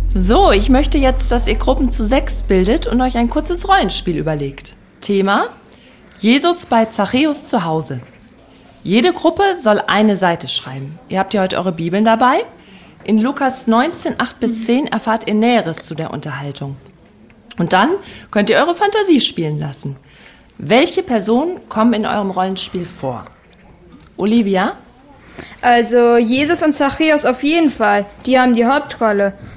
So, ich möchte jetzt, dass ihr Gruppen zu 6 bildet und euch ein kurzes Rollenspiel überlegt. Thema: Jesus bei Zachäus zu Hause. Jede Gruppe soll eine Seite schreiben. Ihr habt ja heute eure Bibeln dabei. In Lukas 19, 8-10 erfahrt ihr Näheres zu der Unterhaltung. Und dann könnt ihr eure Fantasie spielen lassen. Welche Personen kommen in eurem Rollenspiel vor? Olivia? Also Jesus und Zachäus auf jeden Fall. Die haben die Hauptrolle.